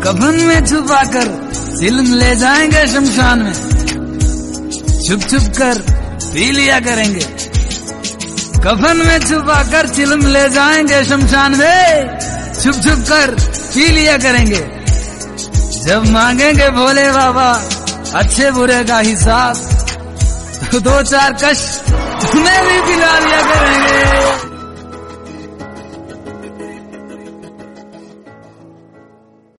कफन में छुपा कर चिलम ले जाएंगे शमशान में, छुप छुप कर पी लिया करेंगे। कफन में छुपा कर चिलम ले जाएंगे शमशान में, छुप छुप कर पी लिया करेंगे। जब मांगेंगे भोले बाबा अच्छे बुरे का हिसाब, तो 2-4 कश तुम्हें भी पिला लिया करेंगे।